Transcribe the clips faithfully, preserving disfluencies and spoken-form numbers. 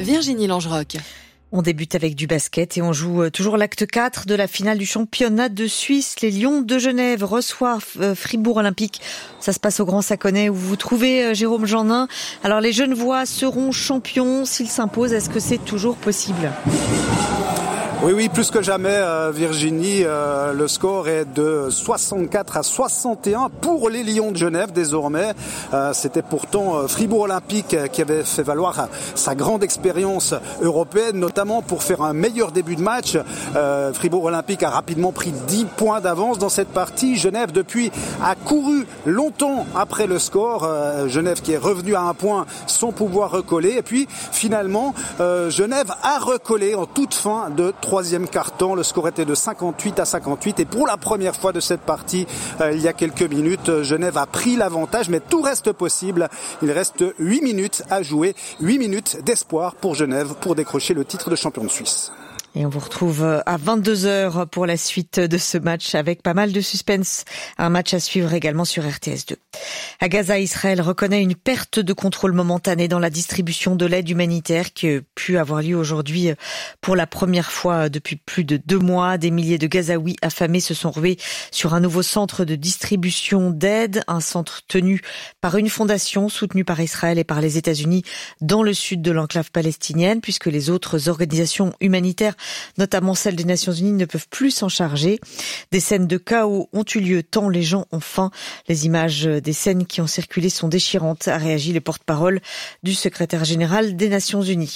Virginie Langeroc. On débute avec du basket et on joue toujours l'acte quatre de la finale du championnat de Suisse. Les Lions de Genève reçoivent Fribourg Olympique. Ça se passe au Grand Saconnet où vous vous trouvez, Jérôme Jeannin. Alors les Genevois seront champions s'ils s'imposent. Est-ce que c'est toujours possible ? Oui, oui, plus que jamais, euh, Virginie, euh, le score est de soixante-quatre à soixante et un pour les Lions de Genève désormais. Euh, c'était pourtant euh, Fribourg Olympique qui avait fait valoir sa grande expérience européenne, notamment pour faire un meilleur début de match. Euh, Fribourg Olympique a rapidement pris dix points d'avance dans cette partie. Genève, depuis, a couru longtemps après le score. Euh, Genève qui est revenu à un point sans pouvoir recoller. Et puis, finalement, euh, Genève a recollé en toute fin de troisième quart-temps. Le score était de cinquante-huit à cinquante-huit et pour la première fois de cette partie, euh, il y a quelques minutes, Genève a pris l'avantage, mais tout reste possible. Il reste huit minutes à jouer, huit minutes d'espoir pour Genève pour décrocher le titre de champion de Suisse. Et on vous retrouve à vingt-deux heures pour la suite de ce match avec pas mal de suspense. Un match à suivre également sur R T S deux. À Gaza, Israël reconnaît une perte de contrôle momentanée dans la distribution de l'aide humanitaire qui a pu avoir lieu aujourd'hui pour la première fois depuis plus de deux mois. Des milliers de Gazaouis affamés se sont rués sur un nouveau centre de distribution d'aide, un centre tenu par une fondation soutenue par Israël et par les États-Unis dans le sud de l'enclave palestinienne, puisque les autres organisations humanitaires, notamment celles des Nations Unies, ne peuvent plus s'en charger. Des scènes de chaos ont eu lieu tant les gens ont faim. Les images des scènes qui ont circulé sont déchirantes, a réagi le porte-parole du secrétaire général des Nations Unies.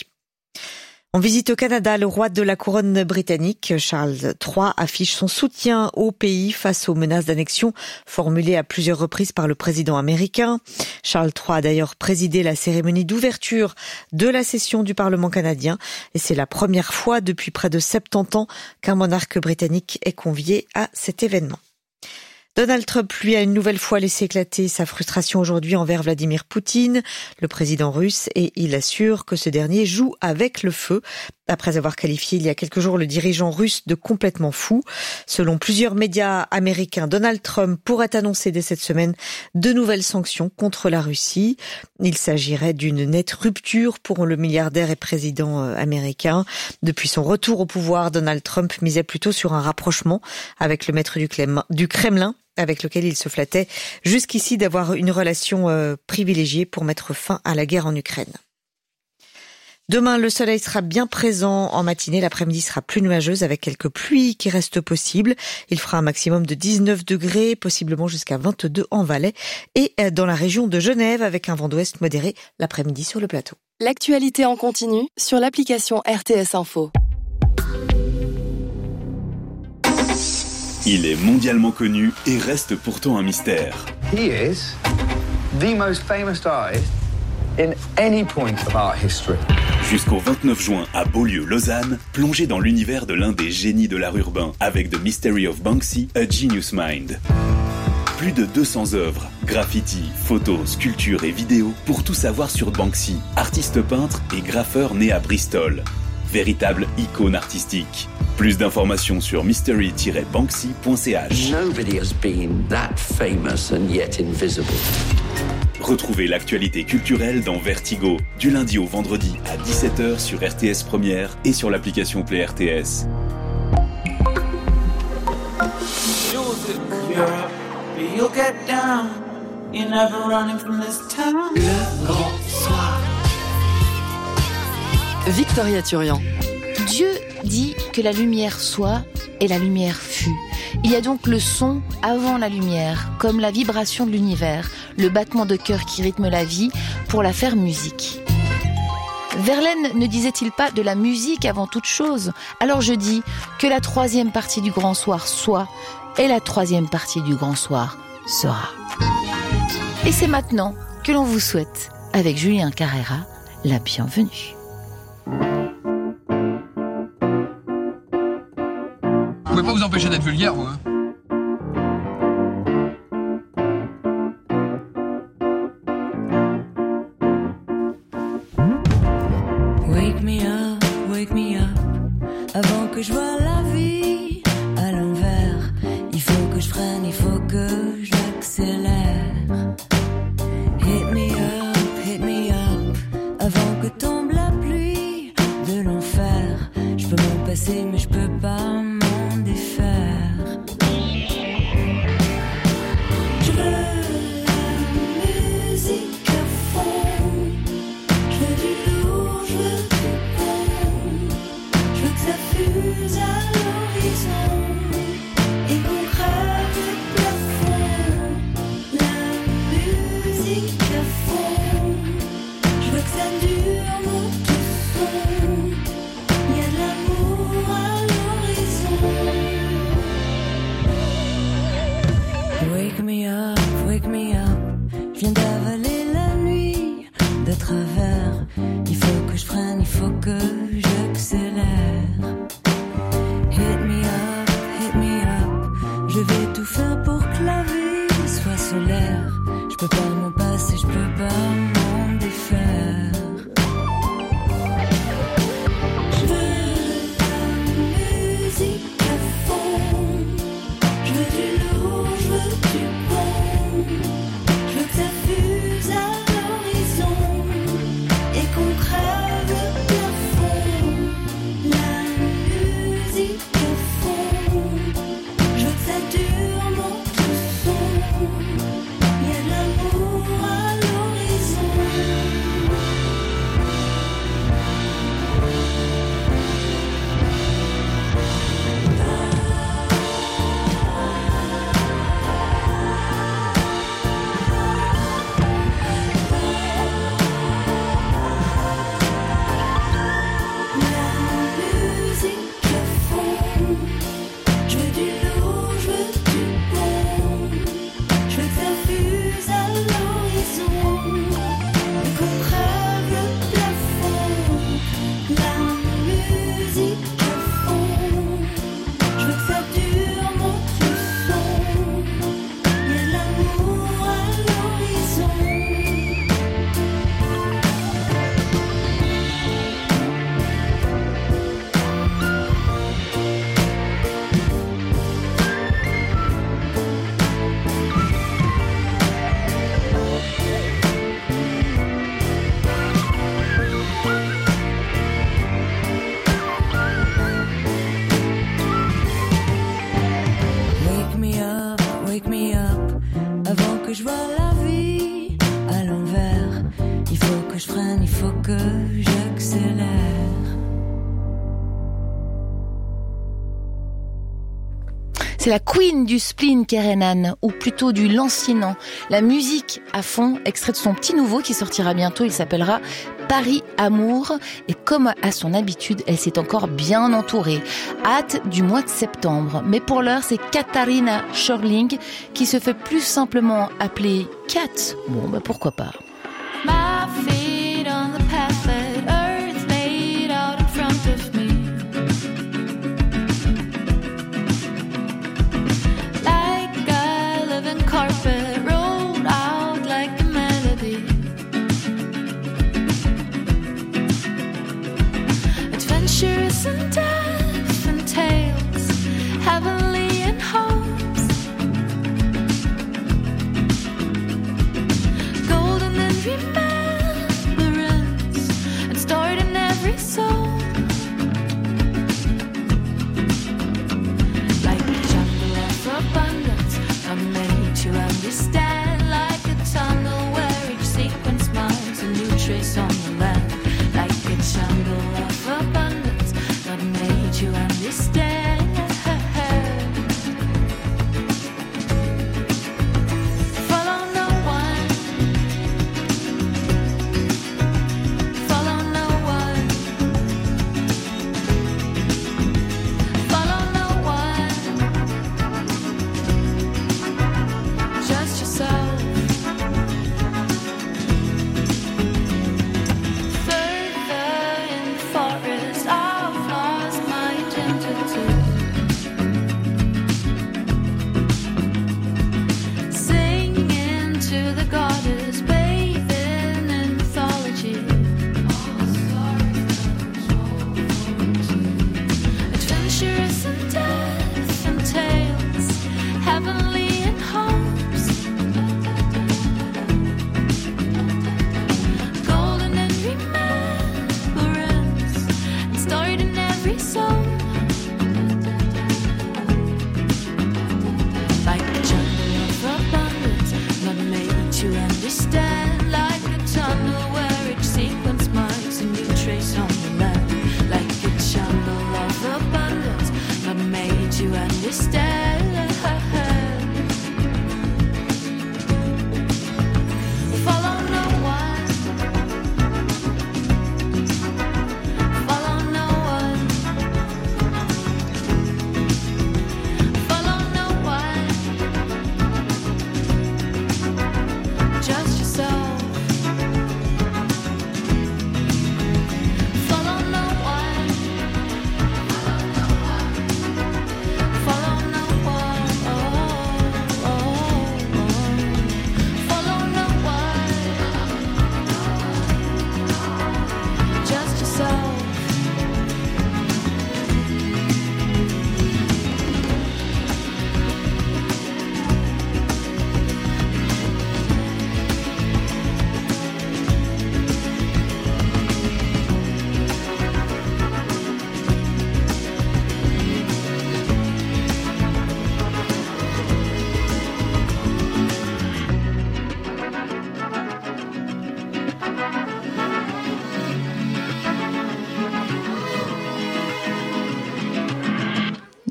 En visite au Canada, le roi de la couronne britannique, Charles trois, affiche son soutien au pays face aux menaces d'annexion formulées à plusieurs reprises par le président américain. Charles trois a d'ailleurs présidé la cérémonie d'ouverture de la session du Parlement canadien et c'est la première fois depuis près de soixante-dix ans qu'un monarque britannique est convié à cet événement. Donald Trump, lui, a une nouvelle fois laissé éclater sa frustration aujourd'hui envers Vladimir Poutine, le président russe, et il assure que ce dernier joue avec le feu, après avoir qualifié il y a quelques jours le dirigeant russe de complètement fou. Selon plusieurs médias américains, Donald Trump pourrait annoncer dès cette semaine de nouvelles sanctions contre la Russie. Il s'agirait d'une nette rupture pour le milliardaire et président américain. Depuis son retour au pouvoir, Donald Trump misait plutôt sur un rapprochement avec le maître du Kremlin, avec lequel il se flattait jusqu'ici d'avoir une relation euh, privilégiée pour mettre fin à la guerre en Ukraine. Demain, le soleil sera bien présent en matinée. L'après-midi sera plus nuageuse avec quelques pluies qui restent possibles. Il fera un maximum de dix-neuf degrés, possiblement jusqu'à vingt-deux en Valais et dans la région de Genève avec un vent d'ouest modéré l'après-midi sur le plateau. L'actualité en continu sur l'application R T S Info. Il est mondialement connu et reste pourtant un mystère. He is the most famous artist in any point of art history. Jusqu'au vingt-neuf juin à Beaulieu-Lausanne, plongez dans l'univers de l'un des génies de l'art urbain avec The Mystery of Banksy, A Genius Mind. Plus de deux cents œuvres, graffitis, photos, sculptures et vidéos pour tout savoir sur Banksy, artiste peintre et graffeur né à Bristol. Véritable icône artistique. Plus d'informations sur mystery tiret banksy point c h. Nobody has been that famous and yet invisible. Retrouvez l'actualité culturelle dans Vertigo, du lundi au vendredi à dix-sept heures sur R T S Première et sur l'application Play R T S. Le grand soir. Victoria Turian. Dieu dit que la lumière soit et la lumière fut. Il y a donc le son avant la lumière, comme la vibration de l'univers, le battement de cœur qui rythme la vie pour la faire musique. Verlaine ne disait-il pas de la musique avant toute chose ? Alors je dis que la troisième partie du grand soir soit et la troisième partie du grand soir sera. Et c'est maintenant que l'on vous souhaite, avec Julien Carrera, la bienvenue. Vous pouvez pas vous empêcher d'être vulgaire, vous, hein. Wake me up, wake me up, avant que je vois la vie à l'envers. Il faut que je freine, il faut que j'accélère. Hit me up, hit me up, avant que tombe la pluie ça dure mon tout. Y a de l'amour à l'horizon. Wake me up, wake me up. Je viens d'avaler la nuit de travers. Il faut que je freine, il faut que j'accélère. Hit me up, hit me up. Je vais tout faire pour que la vie soit solaire. Je peux pas m'en passer, je peux pas m'en défaire. Je veux la musique à fond. Je veux du lourd, je veux du bon. Je veux que ça fuse à l'horizon et qu'on crève le plafond. La musique à fond. Je veux que ça dure mon tout son. Y a de l'amour à l'horizon. La musique à fond. Je veux du lourd, je veux du bon. Je veux que ça fuse à l'horizon et qu'on crève le plafond. La musique à fond. Je veux que ça dure mon tout son. Y a de l'amour à l'horizon. Wake me up, wake me up. Avant que je vois la vie à l'envers, il faut que je freine, il faut que j'accélère. C'est la queen du spleen, Kerenan, ou plutôt du lancinant. La musique à fond, extrait de son petit nouveau qui sortira bientôt, il s'appellera Paris Amour. Et comme à son habitude, elle s'est encore bien entourée. Hâte du mois de septembre. Mais pour l'heure, c'est Katharina Schörling qui se fait plus simplement appeler Kat. Bon, bah pourquoi pas. My feet on the path that earth laid out in front of me. Like a living carpet rolled out like a melody. Adventures and death and tales, heavenly and hopes. Golden and remembrance, and stored in every soul. Like a jungle of abundance, I'm made to understand. Like a tunnel where each sequence marks a new trace on the land. Like a jungle of abundance, not made to understand. Follow no one. Follow no one.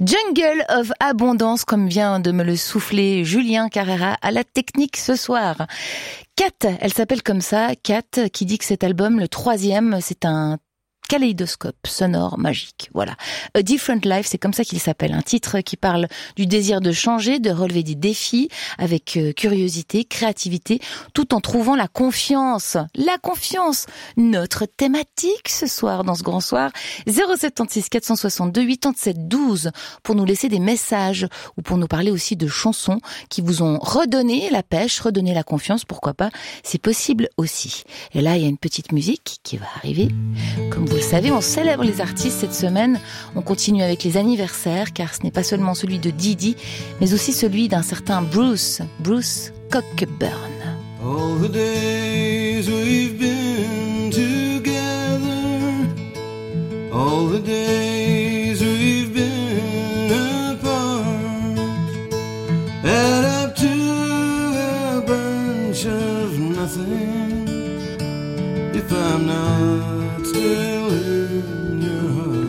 Jungle of Abondance, comme vient de me le souffler Julien Carrera à la technique ce soir. Kat, elle s'appelle comme ça, Kat, qui dit que cet album, le troisième, c'est un kaléidoscope sonore magique. Voilà. A Different Life, c'est comme ça qu'il s'appelle. Un titre qui parle du désir de changer, de relever des défis avec euh, curiosité, créativité, tout en trouvant la confiance. La confiance, notre thématique ce soir dans ce grand soir. zéro sept six quatre cent soixante-deux quatre-vingt-sept douze pour nous laisser des messages ou pour nous parler aussi de chansons qui vous ont redonné la pêche, redonné la confiance, pourquoi pas. C'est possible aussi. Et là, il y a une petite musique qui va arriver. Comme vous le savez, on célèbre les artistes cette semaine. On continue avec les anniversaires, car ce n'est pas seulement celui de Didi, mais aussi celui d'un certain Bruce, Bruce Cockburn. All the days we've been together, all the days we've been apart, add up to a bunch of nothing if I'm not still in your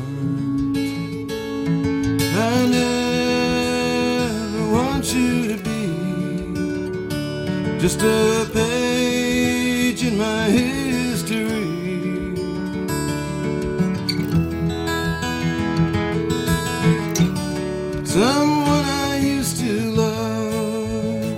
heart. I never want you to be just a page in my history. Someone I used to love.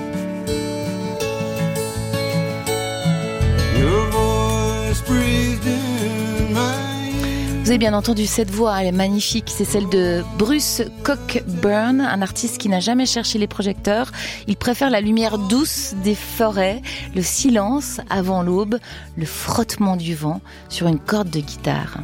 Your voice breathed in my ear. Vous avez bien entendu cette voix, elle est magnifique, c'est celle de Bruce Cockburn, un artiste qui n'a jamais cherché les projecteurs. Il préfère la lumière douce des forêts, le silence avant l'aube, le frottement du vent sur une corde de guitare.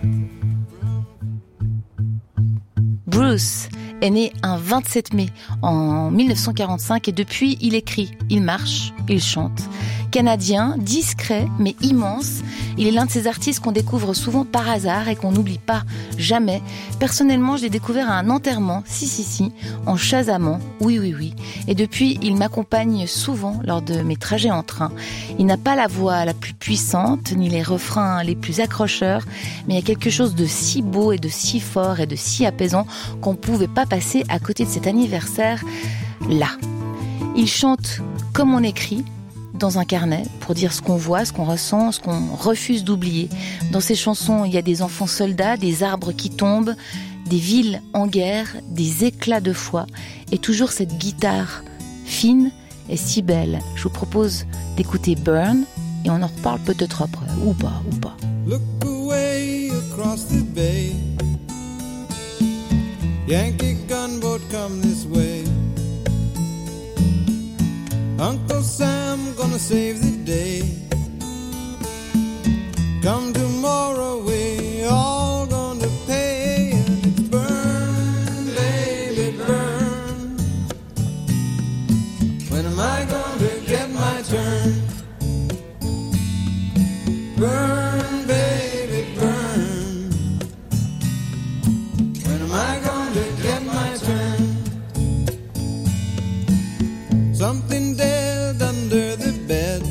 Bruce est né un vingt-sept mai en mille neuf cent quarante-cinq et depuis il écrit, il marche, il chante. Canadien, discret mais immense, il est l'un de ces artistes qu'on découvre souvent par hasard et qu'on n'oublie pas jamais. Personnellement, je l'ai découvert à un enterrement, si si si, en Chazamant, oui oui oui. Et depuis, il m'accompagne souvent lors de mes trajets en train. Il n'a pas la voix la plus puissante, ni les refrains les plus accrocheurs, mais il y a quelque chose de si beau et de si fort et de si apaisant qu'on ne pouvait pas passer à côté de cet anniversaire là. Il chante comme on écrit, dans un carnet, pour dire ce qu'on voit, ce qu'on ressent, ce qu'on refuse d'oublier. Dans ses chansons, il y a des enfants soldats, des arbres qui tombent, des villes en guerre, des éclats de foi, et toujours cette guitare fine et si belle. Je vous propose d'écouter Burn, et on en reparle peut-être après, ou pas, ou pas. Look away across the bay. Yankee gunboat come this way. Uncle Sam gonna save the day. Come tomorrow we all gonna pay. And it's burn, baby, burn. When am I gonna get my turn? Burn, baby, burn. When am I gonna get my turn? Something dead under the bed.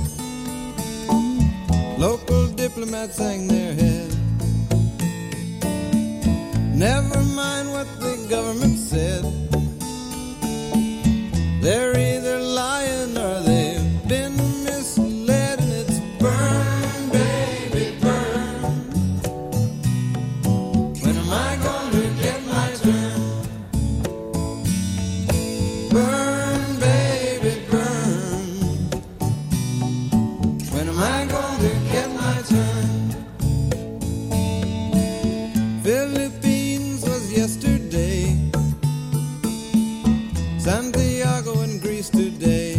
Local diplomats hang their head. Never mind what the government said. They're either lying or they've been misled. And it's burn, baby, burn. When am I gonna get my turn? Burn. Philippines was yesterday. Santiago in Greece today.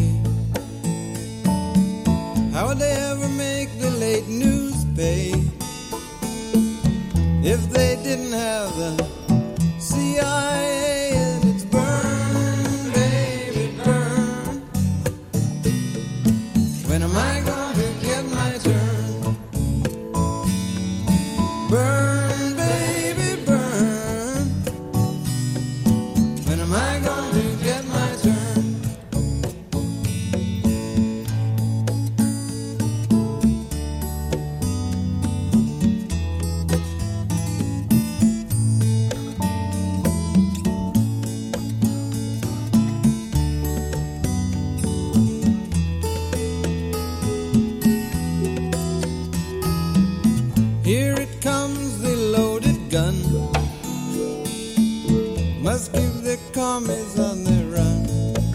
How would they ever make the late news pay if they didn't have the C I A? And it's burn, baby, burn. When am I going to get my turn? Burn, baby, burn. When am I going to get my turn? armies on the run.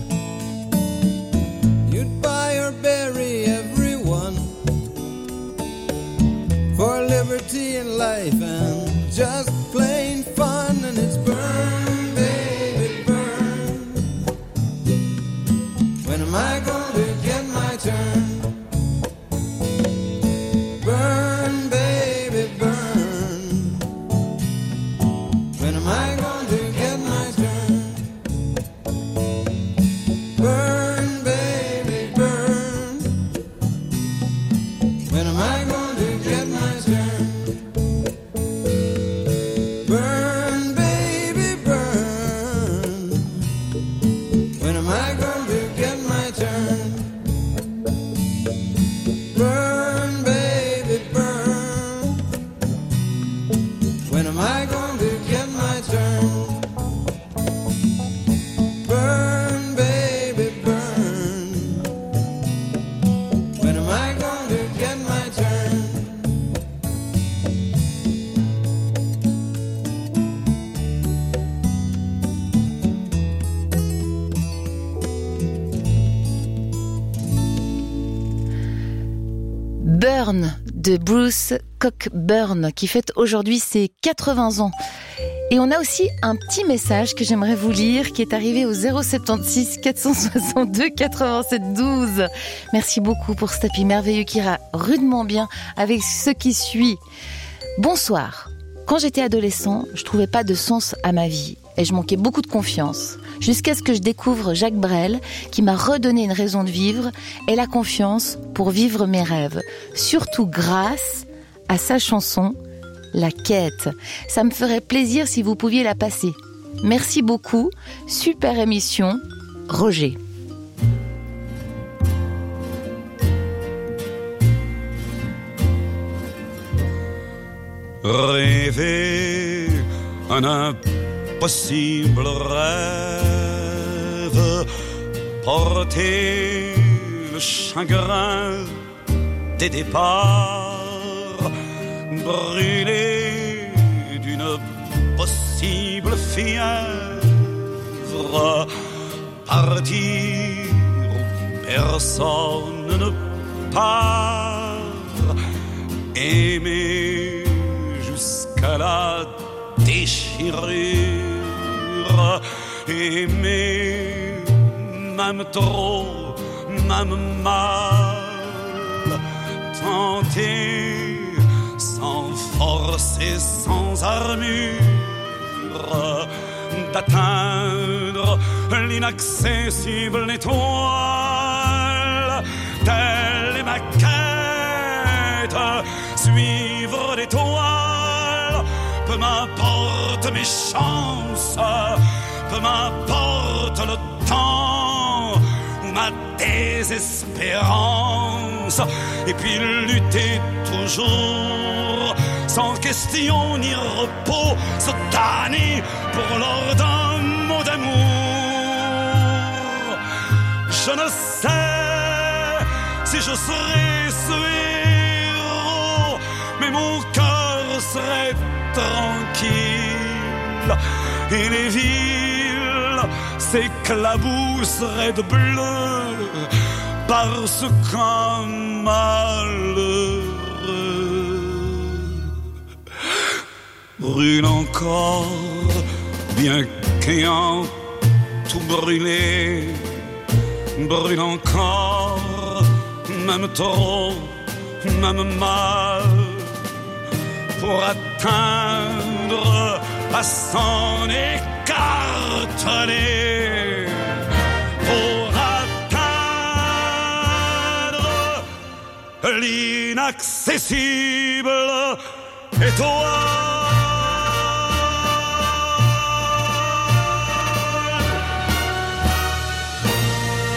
You'd buy or bury everyone for liberty and life and just plain fun. And it's burn, baby, burn. When am I going to get my turn? Burn, baby, burn. When am I going to get my turn? Burn, baby, burn. When am I going to get my turn? Burn, baby, burn. When am I going to get my turn? Burn, baby, burn. When am I going to get my turn? Burn, baby, burn. When am I going to get my turn? Burn de Bruce Cockburn qui fête aujourd'hui ses quatre-vingts ans. Et on a aussi un petit message que j'aimerais vous lire qui est arrivé au zéro soixante-seize quatre cent soixante-deux quatre-vingt-sept douze. Merci beaucoup pour ce tapis merveilleux qui ira rudement bien avec ce qui suit. Bonsoir. Quand j'étais adolescent, je trouvais pas de sens à ma vie et je manquais beaucoup de confiance. Jusqu'à ce que je découvre Jacques Brel, qui m'a redonné une raison de vivre et la confiance pour vivre mes rêves. Surtout grâce à sa chanson « La Quête ». Ça me ferait plaisir si vous pouviez la passer. Merci beaucoup. Super émission. Roger. Rêver un impossible rêve, porter le chagrin des départs, brûler d'une possible fièvre, partir où personne ne part, aimer jusqu'à la déchirure, aimer même trop, même mal, tenter sans force et sans armure d'atteindre l'inaccessible étoile. Telle est ma quête, suivre l'étoile. Peu m'importe mes chances, peu m'importe le temps ou ma désespérance. Et puis lutter toujours, sans question ni repos, se tanner pour l'or d'un mot d'amour. Je ne sais si je serai ce héros, mais mon cœur serait tranquille et les villes s'éclabousseraient de bleu parce qu'un malheureux brûle encore, bien qu'ayant tout brûlé, brûle encore, même trop, même mal, pour atteindre à s'en écarteler, pour atteindre l'inaccessible étoile.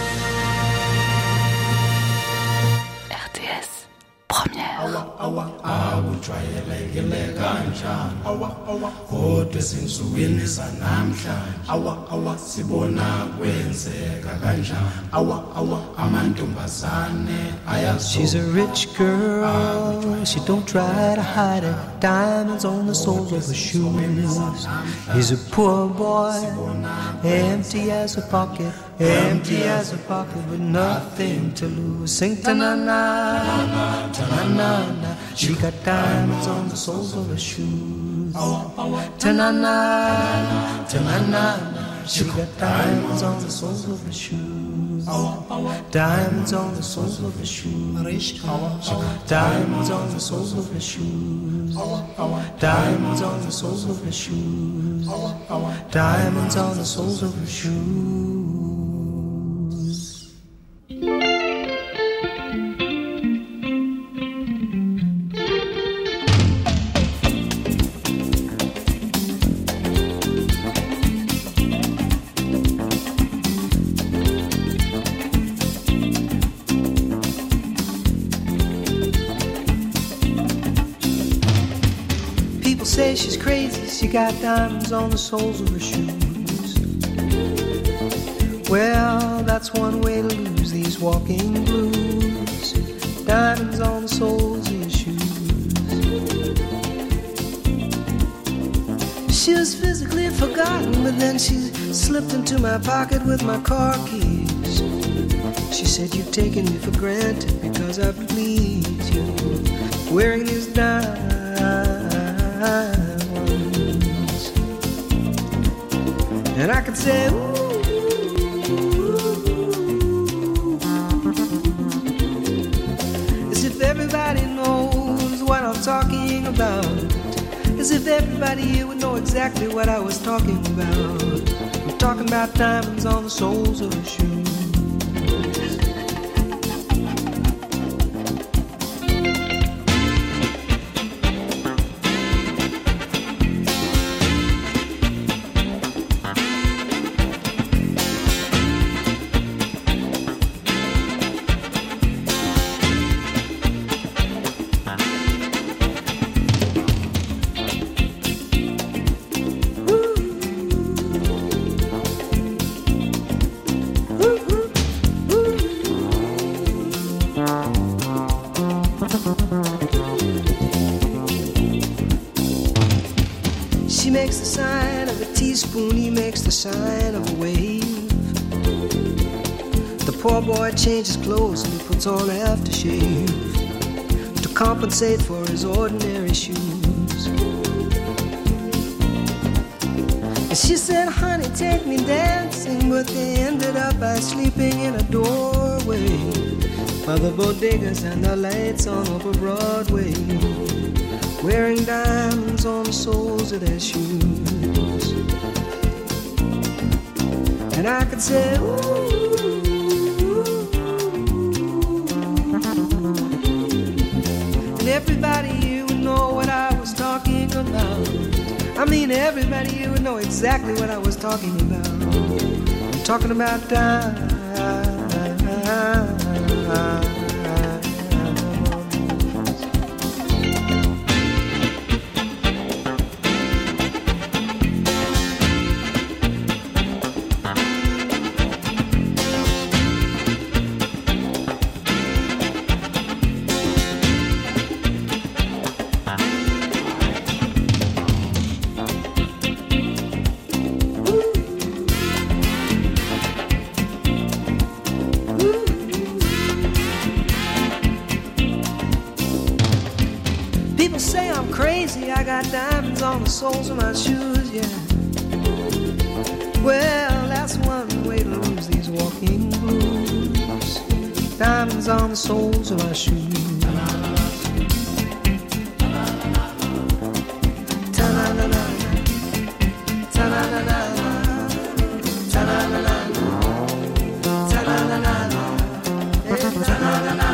R T S, première. akujwayelekile kanjani kodwa ezinsukwini zanamhlanje sibona kwenzeka kanjani amantombazane ayazo. She's a rich girl, she don't try to hide it. Diamonds on the soles of her shoes. He's a poor boy, empty as a pocket, empty as a pocket with nothing to lose. Sing ta-na-na, ta-na-na-na. She got diamonds on the soles of her shoes. Ta-na-na, ta-na-na-na. She got diamonds on the soles of her shoes. Diamonds on the soles of her shoes. She got diamonds on the soles of her shoes. Diamonds on the soles of her shoes. Diamonds on the soles of her shoes. Say she's crazy, she got diamonds on the soles of her shoes. Well, that's one way to lose these walking blues. Diamonds on the soles of your shoes. She was physically forgotten, but then she slipped into my pocket with my car keys. She said, you've taken me for granted because I please you. Wearing these diamonds, and I could say, ooh, as if everybody knows what I'm talking about, as if everybody here would know exactly what I was talking about. I'm talking about diamonds on the soles of her shoes. She makes the sign of a teaspoon, he makes the sign of a wave. The poor boy changes clothes and he puts on aftershave to compensate for his ordinary shoes. And she said, honey, take me dancing, but they ended up by sleeping in a doorway by the bodegas and the lights on over Broadway, wearing diamonds on the soles of their shoes. And I could say, ooh, and everybody here would know what I was talking about. I mean, everybody here would know exactly what I was talking about. I'm talking about diamonds. People say I'm crazy, I got diamonds on the soles of my shoes, yeah. Well, that's one way to lose these walking blues. Diamonds on the soles of my shoes. Ta-na-na-na, ta-na-na-na, ta-na-na-na, ta-na-na-na, ta-na-na-na.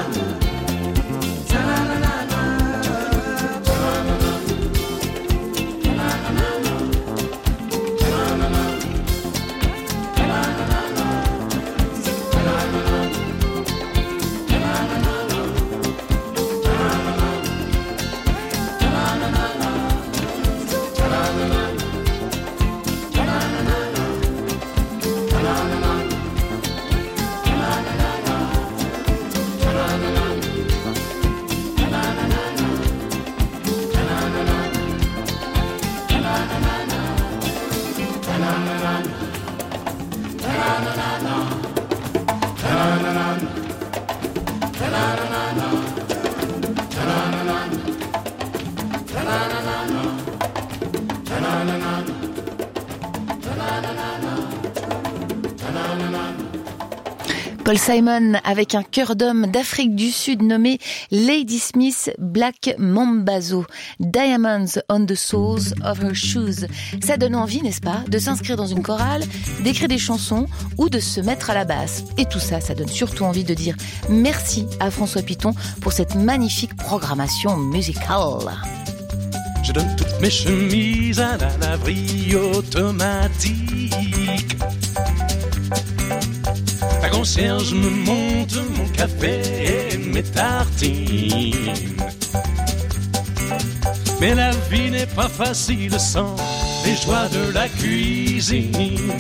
Paul Simon avec un chœur d'homme d'Afrique du Sud nommé Lady Smith Black Mambazo, Diamonds on the soles of her shoes. Ça donne envie, n'est-ce pas, de s'inscrire dans une chorale, d'écrire des chansons ou de se mettre à la basse. Et tout ça, ça donne surtout envie de dire merci à François Piton pour cette magnifique programmation musicale. Je donne toutes mes chemises à la laverie automatique. La concierge me monte mon café et mes tartines. Mais la vie n'est pas facile sans les joies de la cuisine.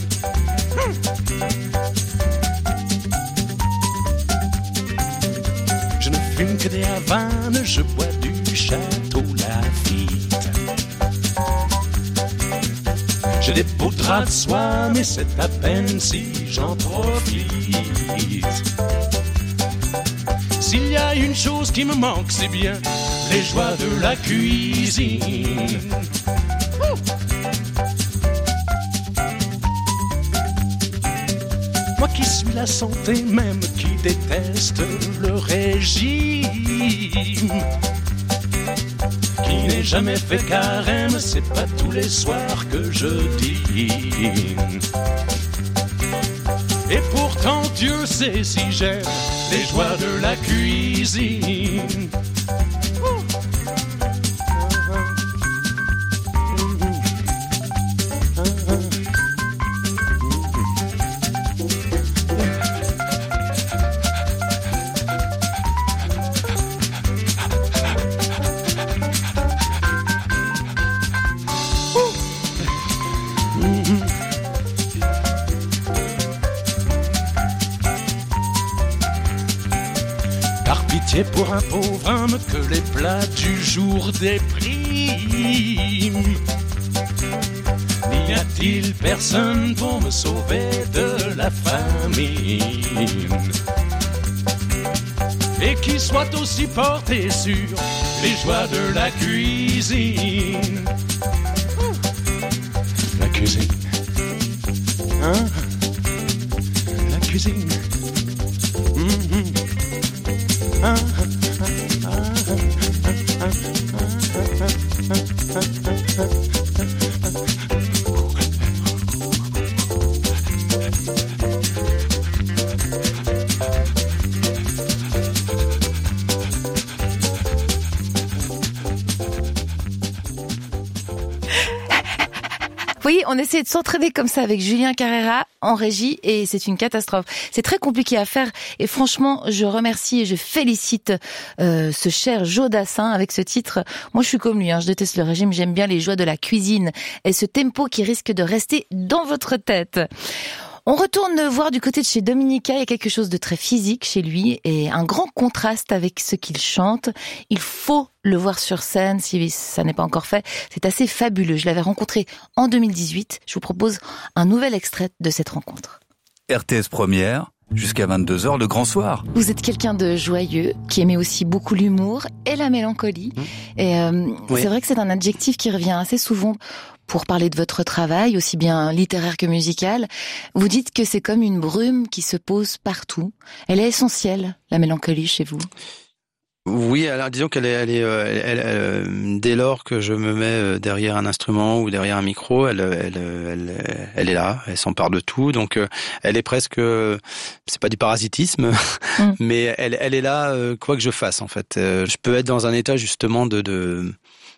Je ne fume que des Havanes, je bois du Château Lafite. J'ai des beaux draps de soie, mais c'est à peine si j'en profite. S'il y a une chose qui me manque, c'est bien les joies de la cuisine. Moi qui suis la santé même, qui déteste le régime, qui n'ai jamais fait carême, c'est pas tous les soirs que je dîne. Et pourtant Dieu sait si j'aime les joies de la cuisine. Pour un pauvre homme que les plats du jour dépriment. N'y a-t-il personne pour me sauver de la famine et qui soit aussi porté sur les joies de la cuisine? La cuisine, hein? La cuisine. Mm-hmm. Ah, ah, ah, ah, ah, Oui, on essaie de s'entraider comme ça avec Julien Carrera en régie et c'est une catastrophe. C'est très compliqué à faire et franchement, je remercie et je félicite euh, ce cher Joe Dassin avec ce titre. Moi, je suis comme lui, hein, je déteste le régime, j'aime bien les joies de la cuisine et ce tempo qui risque de rester dans votre tête. On retourne voir du côté de chez Dominica, il y a quelque chose de très physique chez lui et un grand contraste avec ce qu'il chante. Il faut le voir sur scène si ça n'est pas encore fait. C'est assez fabuleux. Je l'avais rencontré en deux mille dix-huit. Je vous propose un nouvel extrait de cette rencontre. R T S Première, jusqu'à vingt-deux heures, le grand soir. Vous êtes quelqu'un de joyeux, qui aimait aussi beaucoup l'humour et la mélancolie. Mmh. Et euh, oui. C'est vrai que c'est un adjectif qui revient assez souvent pour parler de votre travail, aussi bien littéraire que musical. Vous dites que c'est comme une brume qui se pose partout. Elle est essentielle, la mélancolie, chez vous? Oui, alors disons qu'elle est, elle est, elle, elle, elle, dès lors que je me mets derrière un instrument ou derrière un micro, elle, elle, elle, elle est là, elle s'empare de tout. Donc, elle est presque, c'est pas du parasitisme, mm. mais elle, elle est là, quoi que je fasse en fait. Je peux être dans un état justement de, de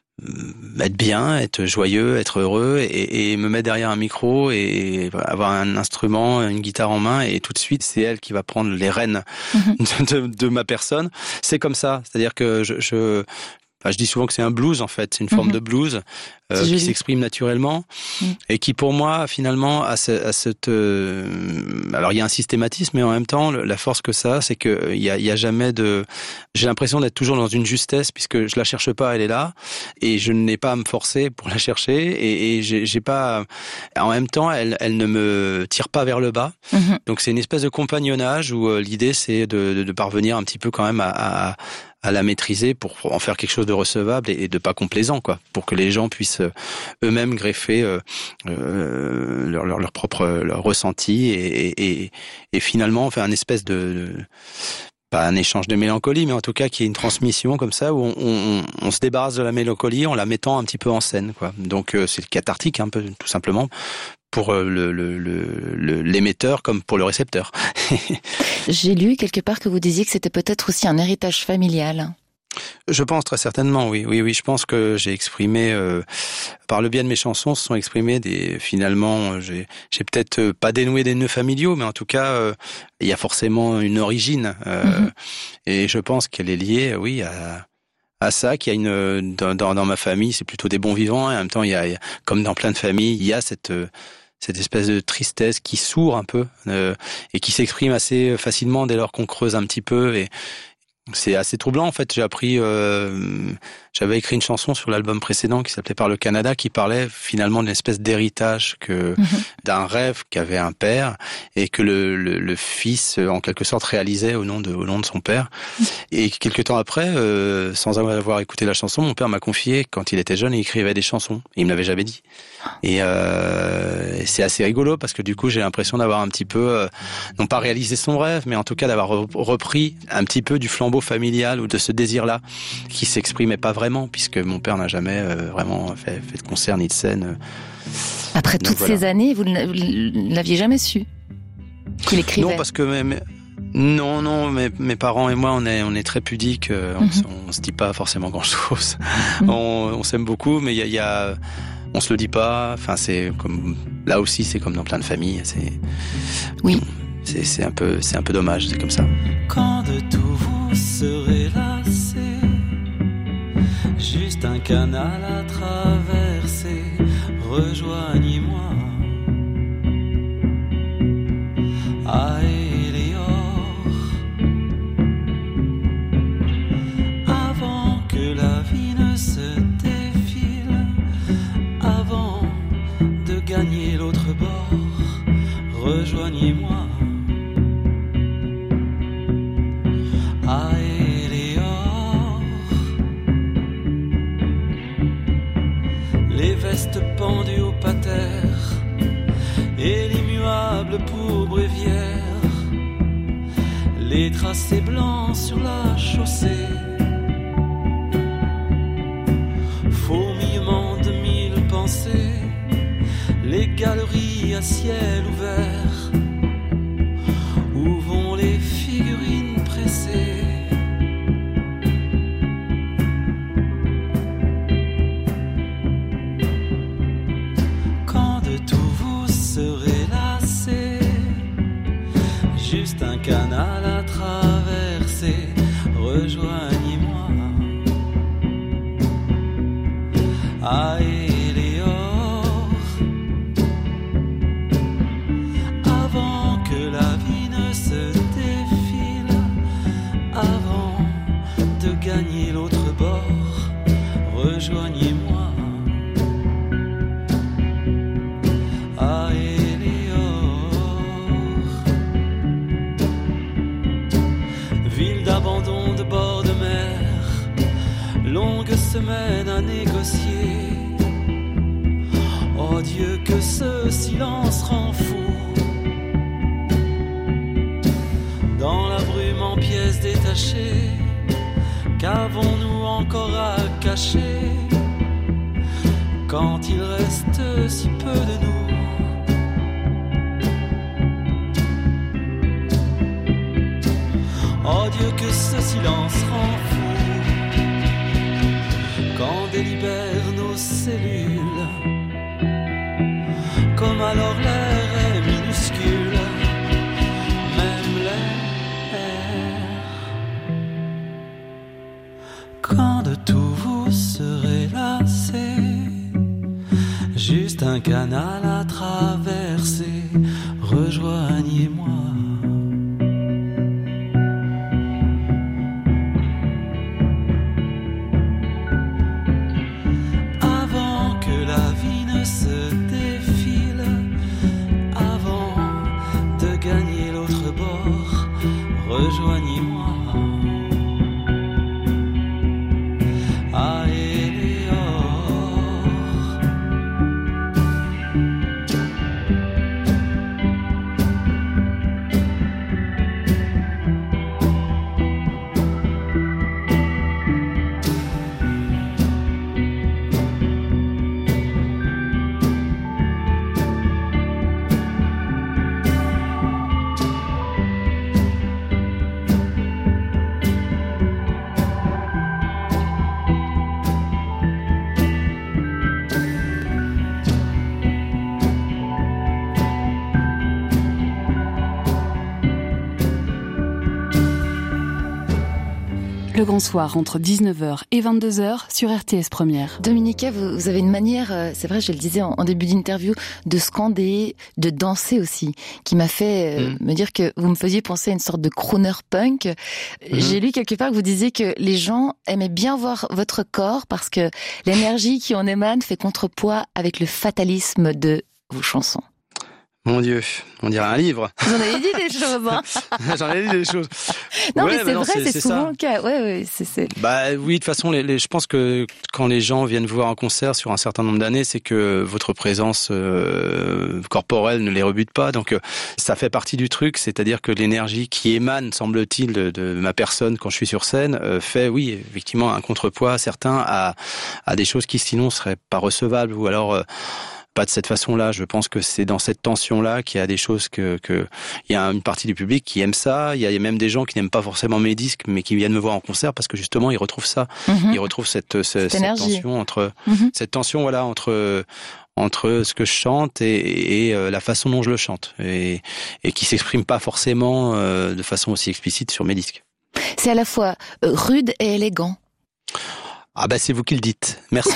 être bien, être joyeux, être heureux et, et me mettre derrière un micro et avoir un instrument, une guitare en main et tout de suite c'est elle qui va prendre les rênes mm-hmm. de, de, de ma personne. C'est comme ça, c'est-à-dire que je, je Enfin, je dis souvent que c'est un blues en fait, c'est une forme mmh. de blues euh, qui s'exprime naturellement mmh. et qui pour moi finalement a, ce, a cette. Euh, alors il y a un systématisme, mais en même temps la force que ça, c'est que il y a, il y a jamais de. J'ai l'impression d'être toujours dans une justesse puisque je la cherche pas, elle est là et je n'ai pas à me forcer pour la chercher et, et j'ai, j'ai pas. En même temps, elle, elle ne me tire pas vers le bas. Mmh. Donc c'est une espèce de compagnonnage où euh, l'idée c'est de, de, de parvenir un petit peu quand même à, à à la maîtriser pour en faire quelque chose de recevable et, et de pas complaisant, quoi, pour que les gens puissent euh, eux-mêmes greffer euh, euh, leur, leur, leur propre leur ressenti et, et, et finalement faire un espèce de, de pas un échange de mélancolie, mais en tout cas qu'il y ait une transmission comme ça où on, on, on se débarrasse de la mélancolie en la mettant un petit peu en scène, quoi. Donc euh, c'est cathartique, un peu, tout simplement, pour euh, le, le, le, le, l'émetteur comme pour le récepteur. J'ai lu quelque part que vous disiez que c'était peut-être aussi un héritage familial. Je pense très certainement, oui, oui, oui. Je pense que j'ai exprimé, euh, par le biais de mes chansons, se sont exprimés des. Finalement, j'ai, j'ai peut-être euh, pas dénoué des nœuds familiaux, mais en tout cas, euh, il y a forcément une origine, euh, mm-hmm. et je pense qu'elle est liée, oui, à à ça. Qu'il y a une dans, dans, dans ma famille, c'est plutôt des bons vivants, et en même temps, il y a, il y a comme dans plein de familles, il y a cette euh, cette espèce de tristesse qui sourd un peu euh, et qui s'exprime assez facilement dès lors qu'on creuse un petit peu et c'est assez troublant en fait. J'ai appris, euh, j'avais écrit une chanson sur l'album précédent qui s'appelait Par le Canada, qui parlait finalement d'une espèce d'héritage que mmh. d'un rêve qu'avait un père et que le, le, le fils en quelque sorte réalisait au nom de au nom de son père. Mmh. Et quelques temps après, euh, sans avoir écouté la chanson, mon père m'a confié quand il était jeune, il écrivait des chansons. Et il me l'avait jamais dit. Et, euh, et c'est assez rigolo parce que du coup j'ai l'impression d'avoir un petit peu, euh, non pas réalisé son rêve, mais en tout cas d'avoir repris un petit peu du flambeau familial ou de ce désir-là qui s'exprimait pas vraiment puisque mon père n'a jamais euh, vraiment fait, fait de concert ni de scène. Après Donc, toutes voilà. ces années, vous ne l'aviez jamais su qu'il écrivait? Non, parce que mes, mes, non, non, mes, mes parents et moi, on est, on est très pudiques. On, mm-hmm. on, on se dit pas forcément grand-chose. Mm-hmm. On, on s'aime beaucoup, mais il y a, y a on se le dit pas. Enfin, c'est comme là aussi, c'est comme dans plein de familles. C'est oui. C'est, c'est un peu, c'est un peu dommage. C'est comme ça. Quand de tout vous serez lassé, juste un canal à traverser, rejoignez-moi à Éléor, avant que la vie ne se défile, avant de gagner l'autre bord, rejoignez-moi à Éléor. Les vestes pendues au pater et l'immuable pour bréviaire, les tracés blancs sur la chaussée, fourmillement de mille pensées, les galeries à ciel ouvert, où vont les figurines pressées. Quand de tout vous serez lassé, juste un canal à traverser, rejoignez-moi à Éléor, avant que la vie ne se défile, avant de gagner l'autre bord, rejoignez-moi à Éléor. Ville d'abandon de bord de mer, longue semaine à négocier. Oh Dieu, que ce silence rend fou. Dans la brume en pièces détachées, qu'avons-nous encore à cacher quand il reste si peu de nous? Oh Dieu, que ce silence rend fou quand délibèrent nos cellules, comme alors l'air est minuscule, même l'air. Quand de tout vous serez lassé, juste un canal à traverser, rejoignez-moi. Avant que la vie ne se défile, avant de gagner l'autre bord, rejoignez-moi Le Grand Soir entre dix-neuf heures et vingt-deux heures sur R T S Première. Dominica, vous, vous avez une manière, euh, c'est vrai, je le disais en, en début d'interview, de scander, de danser aussi, qui m'a fait euh, mmh. me dire que vous me faisiez penser à une sorte de crooner punk. Mmh. J'ai lu quelque part que vous disiez que les gens aimaient bien voir votre corps parce que l'énergie qui en émane fait contrepoids avec le fatalisme de vos chansons. Mon Dieu, on dirait un livre. Vous en avez dit des choses, hein. J'en ai dit des choses. Non, ouais, mais c'est bah non, vrai, c'est, c'est souvent ça. le cas. Ouais, ouais, c'est, c'est... Bah oui, de toute façon, les, les, je pense que quand les gens viennent vous voir en concert sur un certain nombre d'années, c'est que votre présence euh, corporelle ne les rebute pas. Donc, euh, ça fait partie du truc, c'est-à-dire que l'énergie qui émane, semble-t-il, de, de ma personne quand je suis sur scène, euh, fait, oui, effectivement, un contrepoids certain à, à des choses qui sinon seraient pas recevables ou alors... Euh, pas de cette façon-là. Je pense que c'est dans cette tension-là qu'il y a des choses que, que, il y a une partie du public qui aime ça. Il y a même des gens qui n'aiment pas forcément mes disques, mais qui viennent me voir en concert parce que justement, ils retrouvent ça. Mm-hmm. Ils retrouvent cette, cette, cette tension entre, mm-hmm. cette tension, voilà, entre, entre ce que je chante et, et, et la façon dont je le chante. Et, et qui s'exprime pas forcément euh, de façon aussi explicite sur mes disques. C'est à la fois rude et élégant. Ah bah c'est vous qui le dites, merci.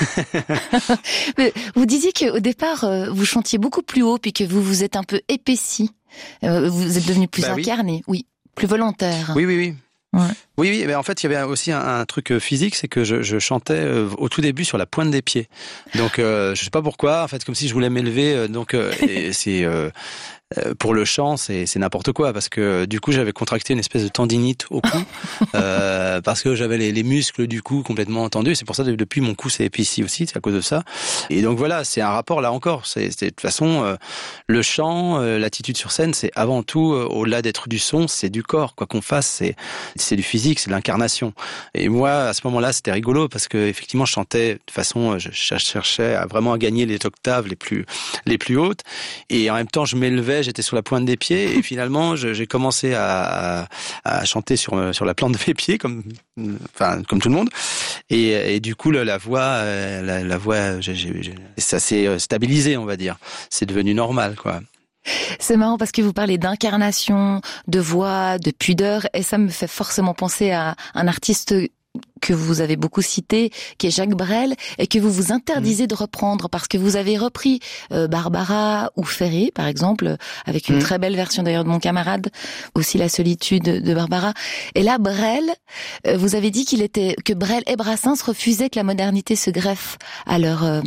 Mais vous disiez qu'au départ, euh, vous chantiez beaucoup plus haut, puis que vous vous êtes un peu épaissi. Euh, vous êtes devenu plus bah incarné, oui. oui, plus volontaire. Oui, oui, oui. Ouais. Oui, oui, mais en fait, il y avait aussi un, un truc physique, c'est que je, je chantais euh, au tout début sur la pointe des pieds. Donc, euh, je sais pas pourquoi, en fait, comme si je voulais m'élever. Euh, donc, euh, et c'est euh, euh, pour le chant, c'est, c'est n'importe quoi, parce que du coup, j'avais contracté une espèce de tendinite au cou, euh, parce que j'avais les, les muscles du cou complètement tendus. C'est pour ça que depuis, mon cou s'est épaissi aussi, c'est à cause de ça. Et donc voilà, c'est un rapport là encore. C'est, c'est de toute façon, euh, le chant, euh, l'attitude sur scène, c'est avant tout, euh, au-delà d'être du son, c'est du corps. Quoi qu'on fasse, c'est c'est du physique, c'est de l'incarnation. Et moi, à ce moment-là, c'était rigolo parce que effectivement, je chantais de façon, je cherchais à vraiment à gagner les octaves les plus les plus hautes, et en même temps, je m'élevais, j'étais sur la pointe des pieds, et finalement, je, j'ai commencé à, à, à chanter sur sur la plante de mes pieds, comme enfin comme tout le monde. Et, et du coup, la, la voix, la, la voix, j'ai, j'ai, ça s'est stabilisé, on va dire. C'est devenu normal, quoi. C'est marrant parce que vous parlez d'incarnation, de voix, de pudeur, et ça me fait forcément penser à un artiste que vous avez beaucoup cité, qui est Jacques Brel, et que vous vous interdisez mmh. de reprendre, parce que vous avez repris euh, Barbara ou Ferré, par exemple, avec une mmh. très belle version d'ailleurs de Mon camarade, aussi La solitude de Barbara. Et là, Brel, euh, vous avez dit qu'il était que Brel et Brassens refusaient que la modernité se greffe à leur... Euh,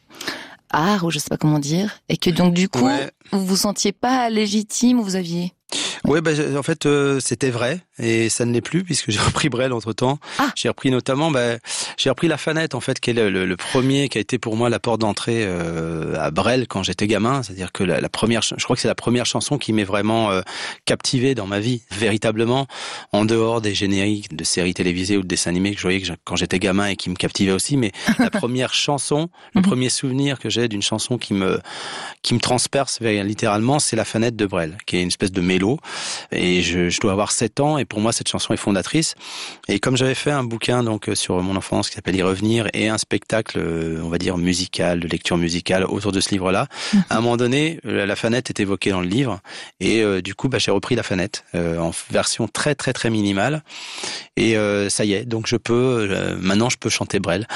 art, ou je sais pas comment dire, et que donc du coup, ouais. vous vous sentiez pas légitime, vous aviez... Ouais, bah, en fait, euh, c'était vrai, et ça ne l'est plus, puisque j'ai repris Brel entre-temps. Ah. J'ai repris notamment, bah, j'ai repris La Fanette, en fait, qui est le, le, le premier, qui a été pour moi la porte d'entrée euh, à Brel quand j'étais gamin. C'est-à-dire que la, la première, je crois que c'est la première chanson qui m'est vraiment euh, captivé dans ma vie, véritablement, en dehors des génériques de séries télévisées ou de dessins animés que je voyais que je, quand j'étais gamin et qui me captivaient aussi. Mais la première chanson, le premier souvenir que j'ai d'une chanson qui me qui me transperce littéralement, c'est La Fanette de Brel, qui est une espèce de mélo. Et je, je dois avoir sept ans, et pour moi cette chanson est fondatrice. Et comme j'avais fait un bouquin donc sur mon enfance qui s'appelle Y revenir, et un spectacle, on va dire musical, de lecture musicale autour de ce livre-là, mmh. à un moment donné, La Fanette est évoquée dans le livre, et euh, du coup, bah, j'ai repris La Fanette euh, en version très très très minimale. Et euh, ça y est, donc je peux euh, maintenant je peux chanter Brel,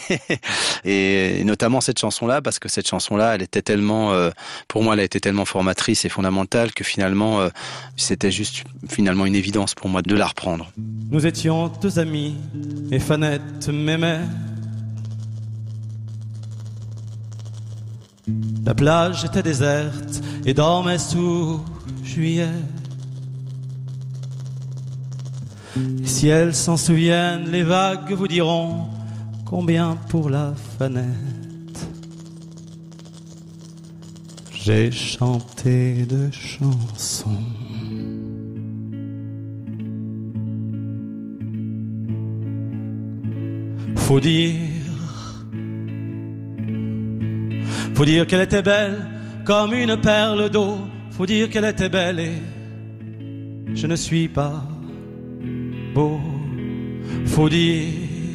et, et notamment cette chanson-là, parce que cette chanson-là, elle était tellement, euh, pour moi, elle a été tellement formatrice et fondamentale que finalement euh, c'était juste finalement une évidence pour moi de la reprendre. Nous étions deux amis et Fanette m'aimait. La plage était déserte et dormait sous juillet. Et si elles s'en souviennent, les vagues vous diront combien pour la Fanette. J'ai chanté de chansons. Faut dire, faut dire qu'elle était belle comme une perle d'eau. Faut dire qu'elle était belle et je ne suis pas beau. Faut dire,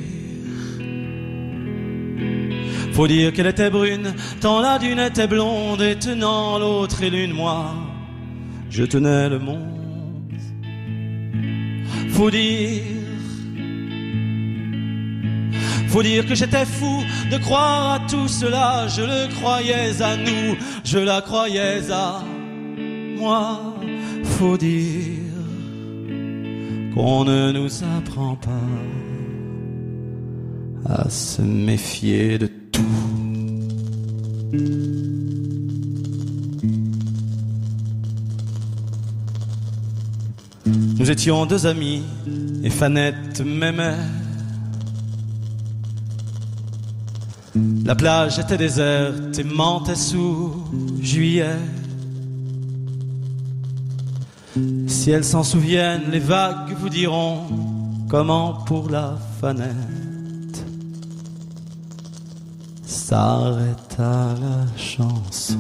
faut dire qu'elle était brune, tant la dune était blonde, et tenant l'autre et l'une, moi, je tenais le monde. Faut dire Faut dire que j'étais fou de croire à tout cela. Je le croyais à nous, je la croyais à moi. Faut dire qu'on ne nous apprend pas à se méfier de tout. Nous étions deux amis et Fanette m'aimait. La plage était déserte et mentait sous juillet. Si elles s'en souviennent, les vagues vous diront comment pour la Fanette s'arrêta la chanson.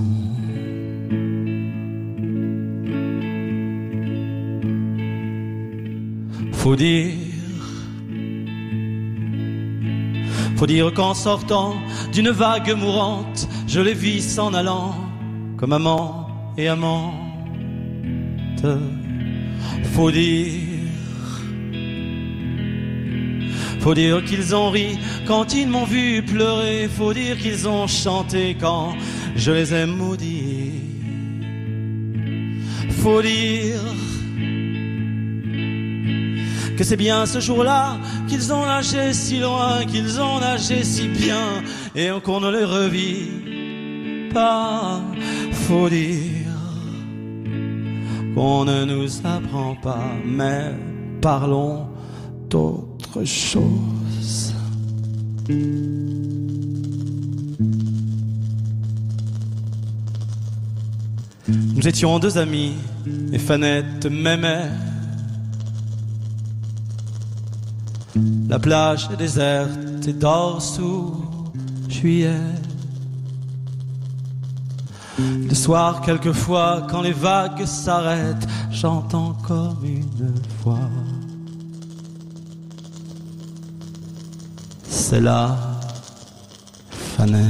Faut dire, faut dire qu'en sortant d'une vague mourante, je les vis s'en allant comme amant et amante. Faut dire, faut dire qu'ils ont ri quand ils m'ont vu pleurer. Faut dire qu'ils ont chanté quand je les ai maudits. Faut dire que c'est bien ce jour-là qu'ils ont nagé si loin, qu'ils ont nagé si bien, et qu'on ne les revit pas. Faut dire qu'on ne nous apprend pas, mais parlons d'autre chose. Nous étions deux amis et Fanette m'aimait. La plage est déserte et dort sous juillet. Le soir, quelquefois, quand les vagues s'arrêtent, j'entends comme une voix. C'est la Fanette.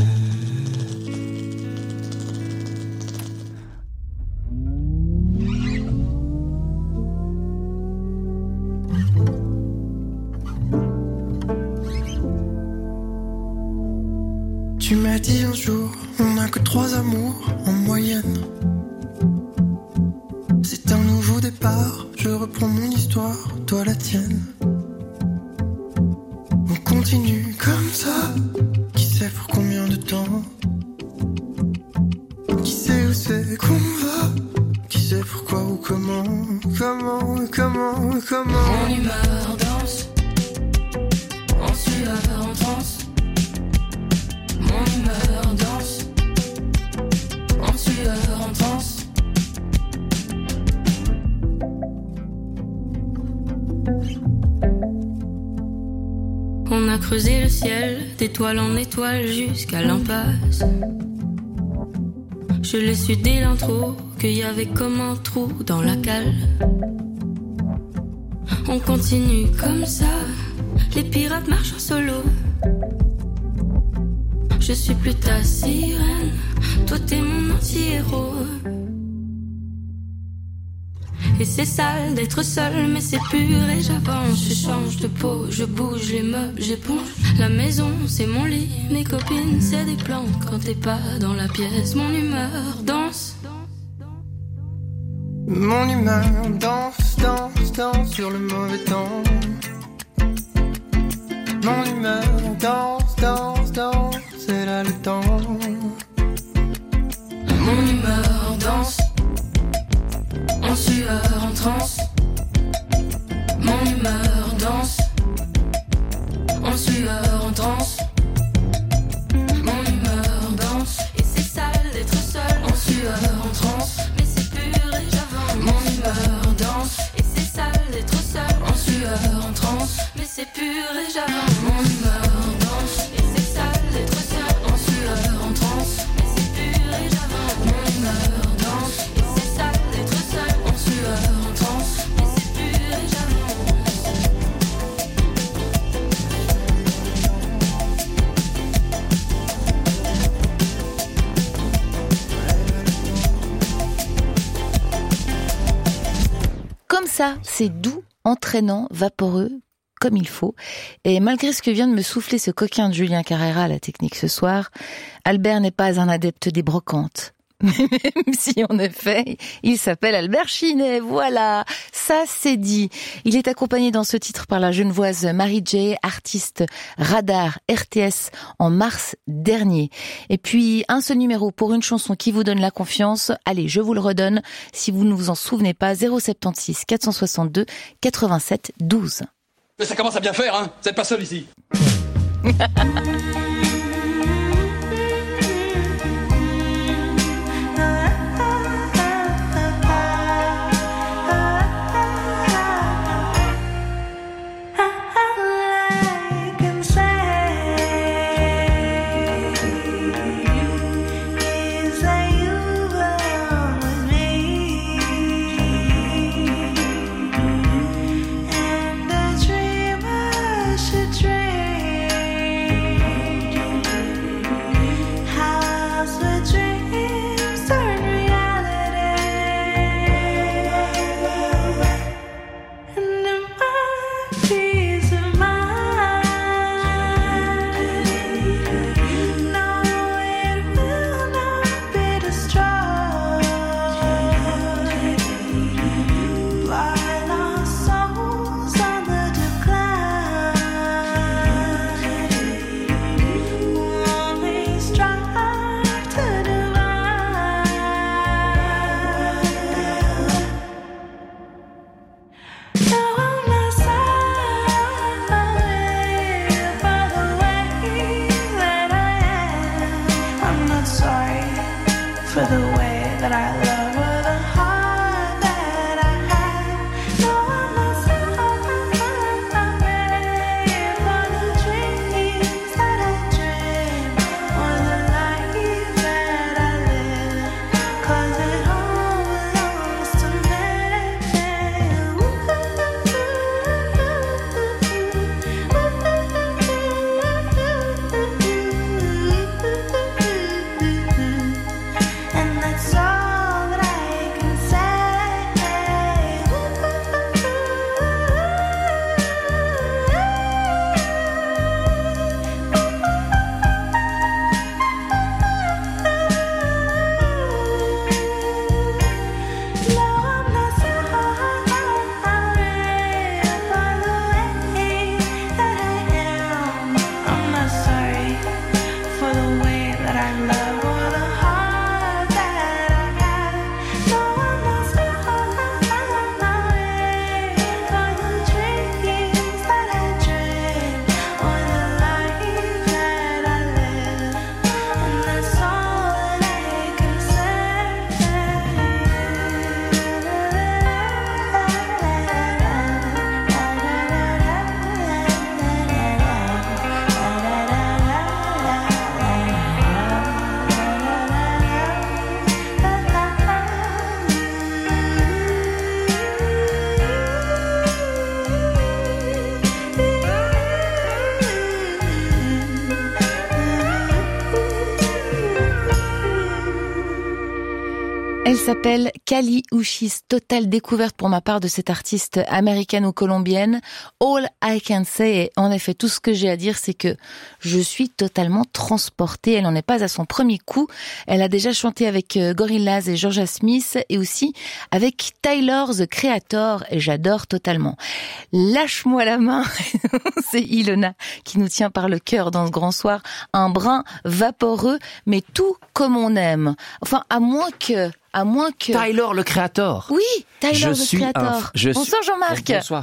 Tu m'as dit un jour, on n'a que trois amours en moyenne. C'est un nouveau départ, je reprends mon histoire, toi la tienne. On continue comme ça, qui sait pour combien de temps? Qui sait où c'est qu'on va? Qui sait pourquoi ou comment? Comment, comment, comment? Mon humeur danse, en sueur, en transe. Mon humeur danse, en sueur, en transe. On a creusé le ciel, d'étoile en étoile jusqu'à l'impasse. Je l'ai su dès l'intro, qu'il y avait comme un trou dans la cale. On continue comme ça, les pirates marchent en solo. Je suis plus ta sirène, toi t'es mon anti-héros. Et c'est sale d'être seul, mais c'est pur et j'avance. Je change de peau, je bouge les meubles, j'éponge. La maison, c'est mon lit, mes copines, c'est des plantes. Quand t'es pas dans la pièce, mon humeur danse. Mon humeur danse, danse, danse sur le mauvais temps. Mon humeur danse, danse, danse, c'est là le temps. Mon humeur danse, en sueur, en transe. Mon humeur danse, en sueur, en transe. Mon humeur danse, et c'est sale d'être seul, en sueur, en transe. Mais c'est pur et j'avance. Mon humeur danse, et c'est sale d'être seul, en sueur, en transe. Mais c'est pur et j'avance. Mon humeur danse, et c'est sale d'être seul, en sueur, en transe. Mais c'est pur et j'avance. Mon humeur danse, et c'est sale d'être seul, en sueur, en transe. Mais c'est pur et j'avance. Comme ça, c'est doux, entraînant, vaporeux, comme il faut. Et malgré ce que vient de me souffler ce coquin de Julien Carrera à la technique ce soir, Albert n'est pas un adepte des brocantes. Même si en effet, il s'appelle Albert Chinet, voilà, ça c'est dit. Il est accompagné dans ce titre par la genevoise Marie-J, artiste Radar R T S en mars dernier. Et puis un seul numéro pour une chanson qui vous donne la confiance. Allez, je vous le redonne, si vous ne vous en souvenez pas, zéro sept six quatre cent soixante-deux quatre-vingt-sept douze. Mais ça commence à bien faire, hein. Vous êtes pas seul ici. Elle s'appelle Kali Uchis, totale découverte pour ma part de cette artiste américaine ou colombienne. All I can say, et en effet, tout ce que j'ai à dire, c'est que je suis totalement transportée. Elle n'en est pas à son premier coup. Elle a déjà chanté avec Gorillaz et Georgia Smith, et aussi avec Tyler, the Creator, et j'adore totalement. Lâche-moi la main, c'est Ilona qui nous tient par le cœur dans ce grand soir. Un brin vaporeux, mais tout comme on aime. Enfin, à moins que... À moins que... Tyler, le Creator. Oui, Tyler, je le suis Creator. Un, je Bonsoir suis, Jean-Marc. Bonsoir.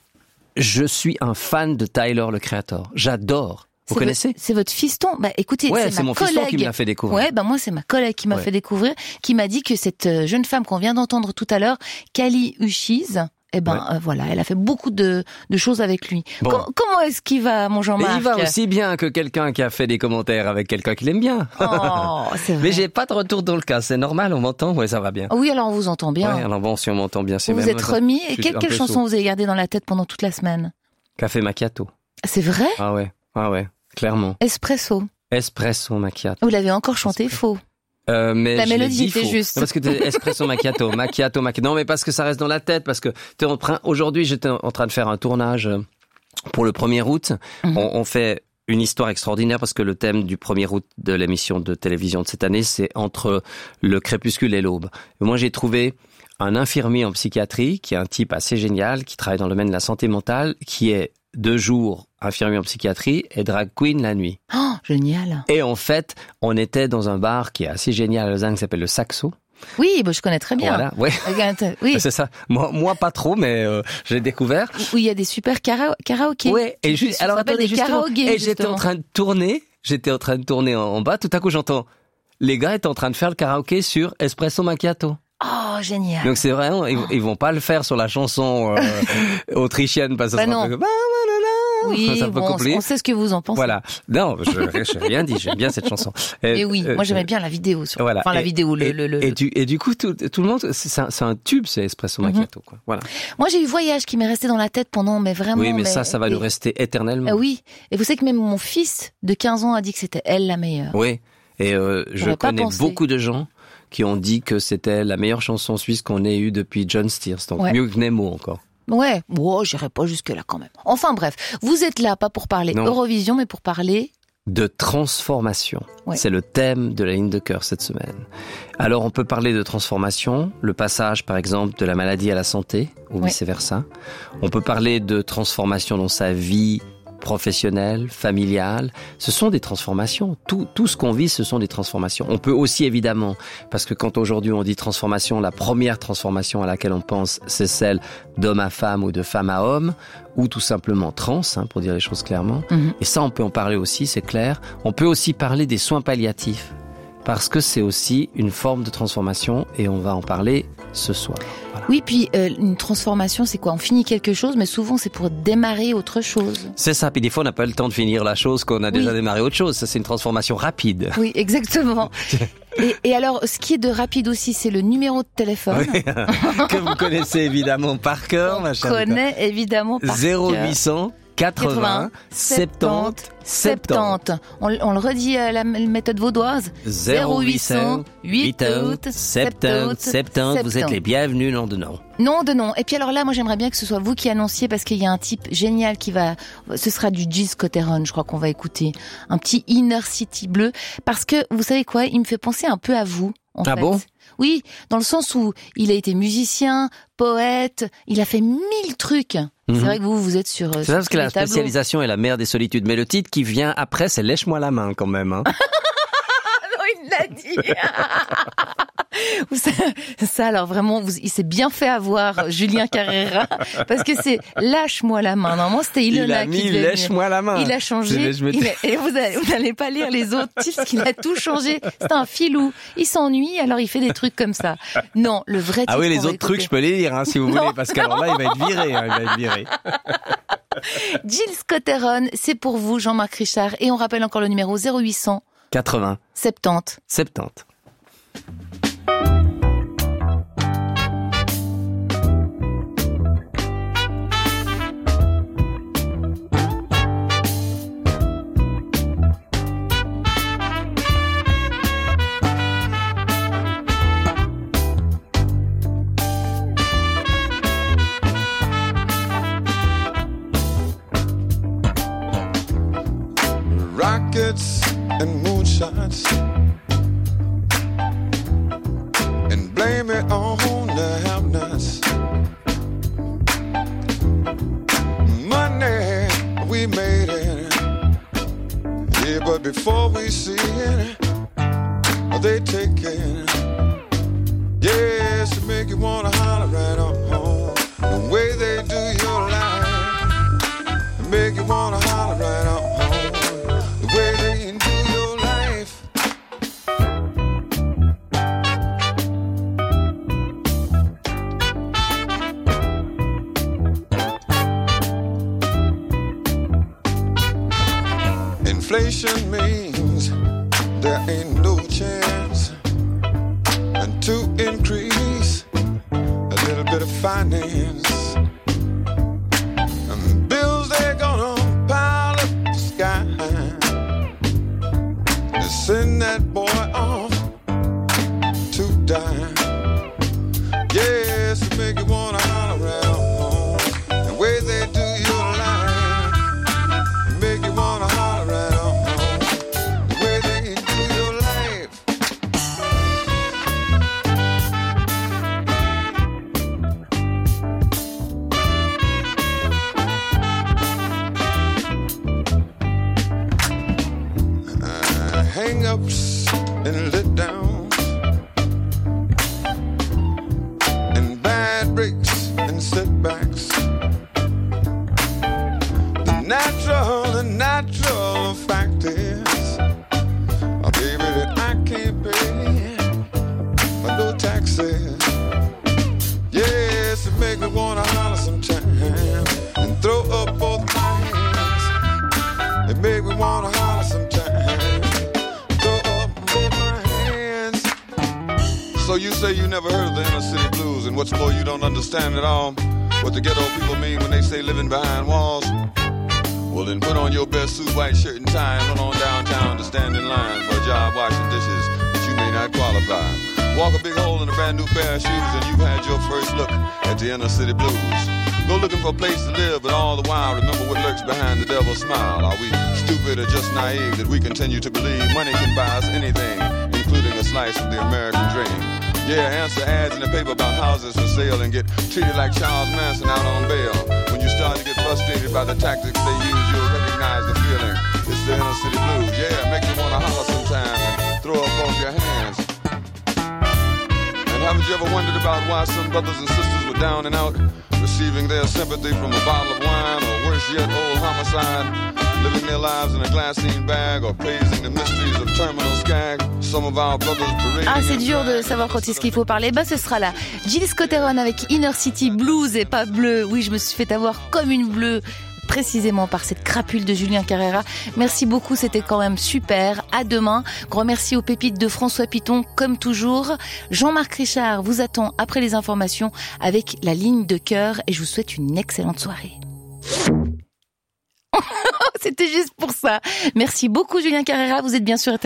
Je suis un fan de Tyler, le Creator. J'adore. Vous c'est connaissez votre, C'est votre fiston. Bah, écoutez, ouais, c'est, c'est ma mon collègue. fiston qui me l'a fait découvrir. Ouais, bah moi c'est ma collègue qui m'a ouais. fait découvrir, qui m'a dit que cette jeune femme qu'on vient d'entendre tout à l'heure, Kali Uchis, eh ben ouais. euh, voilà, elle a fait beaucoup de, de choses avec lui. Bon. Com- comment est-ce qu'il va, mon Jean-Marc? Mais il va aussi bien que quelqu'un qui a fait des commentaires avec quelqu'un qui l'aime bien. Oh, c'est vrai. Mais j'ai pas de retour dans le cas, c'est normal, on m'entend, ouais, ça va bien. Oui, alors on vous entend bien. Ouais, alors bon, si on m'entend bien, c'est vous même. Vous êtes remis. Et je quelle, quelle chanson vous avez gardé dans la tête pendant toute la semaine? Café macchiato. C'est vrai? Ah ouais, ah ouais, clairement. Espresso. Espresso macchiato. Vous l'avez encore chanté Espresso. Faux. Euh, mais la je mélodie était faux. juste. Non, parce que t'es espresso macchiato, macchiato, macchiato. Non, mais parce que ça reste dans la tête, parce que t'es en train, aujourd'hui, j'étais en train de faire un tournage Pour le premier août, Mhm. on, on fait une histoire extraordinaire parce que le thème du premier août de l'émission de télévision de cette année, c'est entre le crépuscule et l'aube. Et moi, j'ai trouvé un infirmier en psychiatrie qui est un type assez génial, qui travaille dans le domaine de la santé mentale, qui est de jour infirmier en psychiatrie et drag queen la nuit. Oh, génial. Et en fait, on était dans un bar qui est assez génial à Lausanne, qui s'appelle le Saxo. Oui, bah, je connais très bien. Voilà, ouais. Regarde, oui. C'est ça. Moi, moi pas trop, mais euh, j'ai découvert. Où il y a des super kara- karaokés. Ouais. Et juste, Ça alors s'appelle attendez, des justement, karaokés, et j'étais justement. en train de tourner, j'étais en train de tourner en, en bas. Tout à coup, j'entends les gars étaient en train de faire le karaoké sur Espresso Macchiato. Oh, génial. Donc c'est vraiment, ils, ils vont pas le faire sur la chanson euh, autrichienne parce que ça Bah sera non. un peu comme, Oui, c'est un peu bon, compliqué. on sait ce que vous en pensez. Voilà. Non, je j'ai rien dit. J'aime bien cette chanson. Et oui, euh, moi j'aimais bien la vidéo. Sur... Voilà. Enfin, la Et- vidéo, le... Et, le, le... et du, et du coup, tout, tout le monde, c'est un, c'est un tube, c'est Espresso Mhm. Macchiato, quoi. Voilà. Moi j'ai eu Voyage qui m'est resté dans la tête pendant, mais vraiment... Oui, mais, ça, ça va et- nous rester éternellement. Ah oui, et vous savez que même mon fils de quinze ans a dit que c'était elle la meilleure. Oui. Et euh, je J'aurais pas connais pensé. beaucoup de gens qui ont dit que c'était la meilleure chanson suisse qu'on ait eue depuis John Steers. Donc Ouais. mieux que Nemo encore. Ouais, oh, j'irai pas jusque-là quand même. Enfin bref, vous êtes là pas pour parler Non. Eurovision, mais pour parler... De transformation. Ouais. C'est le thème de la ligne de cœur cette semaine. Alors on peut parler de transformation, le passage par exemple de la maladie à la santé, ou Ouais. vice-versa. On peut parler de transformation dans sa vie professionnelle, familiale. Ce sont des transformations. Tout, tout ce qu'on vit, ce sont des transformations. On peut aussi évidemment, parce que quand aujourd'hui on dit transformation, la première transformation à laquelle on pense, c'est celle d'homme à femme ou de femme à homme, ou tout simplement trans, hein, pour dire les choses clairement. Mhm. Et ça, on peut en parler aussi, c'est clair. On peut aussi parler des soins palliatifs, parce que c'est aussi une forme de transformation, et on va en parler ce soir. Oui, puis euh, une transformation, c'est quoi? On finit quelque chose, mais souvent c'est pour démarrer autre chose. C'est ça, puis des fois on n'a pas le temps de finir la chose qu'on a déjà Oui. démarré autre chose. Ça, c'est une transformation rapide. Oui, exactement. et, et alors, ce qui est de rapide aussi, c'est le numéro de téléphone. Oui, que vous connaissez évidemment par cœur, ma On chère. connaît évidemment par zéro cœur. huit cent quatre-vingts soixante-dix soixante-dix. On, on le redit à la m- méthode vaudoise. zéro huit cent huit août soixante-dix soixante-dix. Vous êtes les bienvenus, nom de nom. Non de non. Et puis alors là, moi j'aimerais bien que ce soit vous qui annonciez parce qu'il y a un type génial qui va, ce sera du Gilles Scotteron, je crois qu'on va écouter. Un petit Inner City bleu. Parce que, vous savez quoi, il me fait penser un peu à vous. En Ah fait. bon? Oui, dans le sens où il a été musicien, poète, il a fait mille trucs. C'est Mhm. vrai que vous, vous êtes sur... C'est ça, parce que la spécialisation est la mère des solitudes. Mais le titre qui vient après, c'est Lèche-moi la main quand même. Hein. Non, il l'a dit. ça, ça, alors vraiment, vous, il s'est bien fait avoir, Julien Carrera, parce que c'est lâche-moi la main. Normalement, c'était Il Ilona a qui mis devait venir. lèche-moi la main. Il a changé. Je- je me- il a- et vous allez- vous n'allez pas lire les autres titres, parce qu'il a tout changé. C'est un filou. Il s'ennuie, alors il fait des trucs comme ça. Non, le vrai titre. Ah oui, qu'on les va autres trucs, écouter. je peux les lire, hein, si vous Non, voulez, parce qu'alors là, il va être viré, hein, il va être viré. Gilles Scotteron, c'est pour vous, Jean-Marc Richard. Et on rappelle encore le numéro zéro huit cent quatre-vingts soixante-dix. soixante-dix. Rockets and moonshots, and blame it on the have-nots. Money, we made it, yeah, but before we see it, they take it. Yes, it make you wanna holler right on the way they do your life. It make you wanna holler right on. The way they do your life. Inflation means there ain't no chance and to increase a little bit of finance. And bills they're gonna pile up the sky. To send that boy off to die. Yes, it make you wanna holler around the way they do your life. hang-ups and let down, and bad breaks and setbacks. The natural, the natural fact is, oh, baby, that I can't pay no taxes. Yes, it make me wanna holler sometime and throw up both my hands. It make me wanna holler sometime, throw up both my hands. So you say you never heard of the inner city blues, and what's more, you don't understand at all what the ghetto people mean when they say living behind walls. Well, then put on your best suit, white shirt and tie, and run on downtown to stand in line for a job washing dishes that you may not qualify. Walk a big hole in a brand new pair of shoes, and you've had your first look at the inner city blues. Go looking for a place to live, but all the while remember what lurks behind the devil's smile. Are we stupid or just naive that we continue to believe money can buy us anything, including a slice of the American dream? Yeah, answer ads in the paper about houses for sale and get treated like Charles Manson out on bail. When you start to get frustrated by the tactics they use, you'll recognize the feeling. It's the inner city blues. Yeah, make you want to holler sometimes and throw up both your hands. And haven't you ever wondered about why some brothers and sisters were down and out, receiving their sympathy from a bottle of wine, or worse yet, old homicide, living their lives in a glassine bag, or praising the mysteries of terminal skag? Some of our brothers parading. Ah, c'est dur de savoir quand est-ce qu'il faut parler. Bah, ce sera là. Jill Scott-Heron avec Inner City Blues et pas bleu. Oui, je me suis fait avoir comme une bleue, précisément par cette crapule de Julien Carrera. Merci beaucoup, c'était quand même super. À demain. Grand merci aux pépites de François Piton, comme toujours. Jean-Marc Richard vous attend après les informations avec la ligne de cœur et je vous souhaite une excellente soirée. C'était juste pour ça. Merci beaucoup Julien Carrera, vous êtes bien sûr